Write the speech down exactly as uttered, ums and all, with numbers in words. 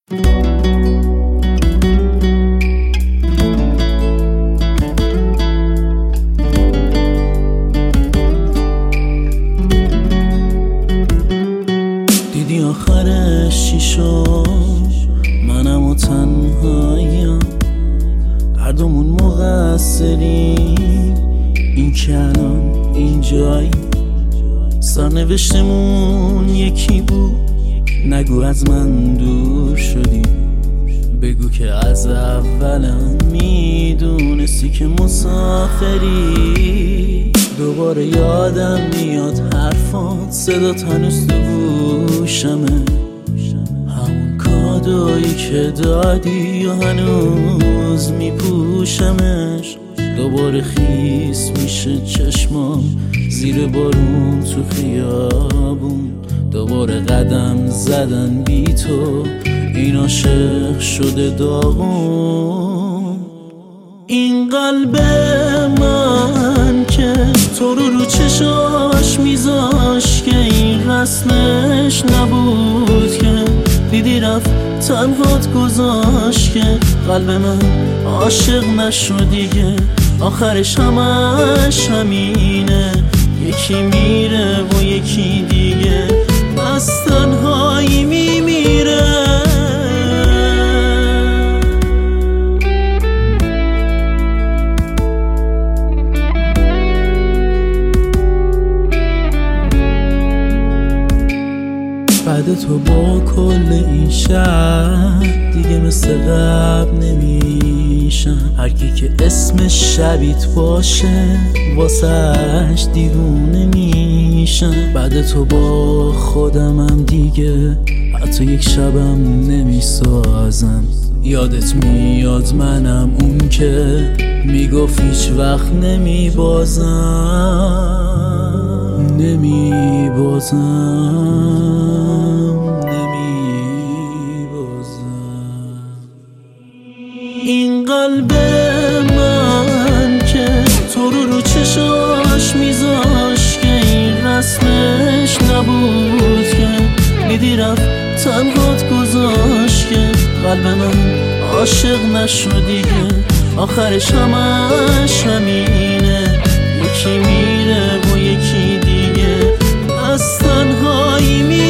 دیدی آخرش چی شد؟ منم و تنهاییم، هر دومون مقصریم، این که الان اینجایی. سرنوشتمون یکی بود، نگو از من دور شدی، بگو که از اولم میدونستی که مسافری. دوباره یادم میاد حرفات، صدات هنوز تو گوشمه، همون کادویی که دادی و هنوز میپوشمش. دوباره خیس میشه چشمام زیر بارون تو خیابون، دوباره قدم زدن بی تو، این عاشق شده داغون. این قلب من که تو رو رو چشاش میذاش، که این رسمش نبود، که دیدی رفت تنهات گذاشت، که قلب من عاشق نشد دیگه. آخرش همش همینه، یکی میره و یکی دیگه از تنهایی میمیره. بعد تو با کل این شهر دیگه مثل قبل نمیشم، هرکی که اسمش شبیت باشه واسهش دیوونه میشم. بعد تو با خودمم دیگه حتی یک شبم نمیسازم. یادت میاد منم اون که میگفت هیچ وقت نمیبازم، نمیبازم، نمیبازم. این قلب من که تو رو رو چشاش میذاش، که این رسمش نبود، که دیدی رفت تنهات گذاشت، که قلب من عاشق نشد دیگه. آخرش همش همینه، یکی میره و یکی دیگه از تنهایی میره.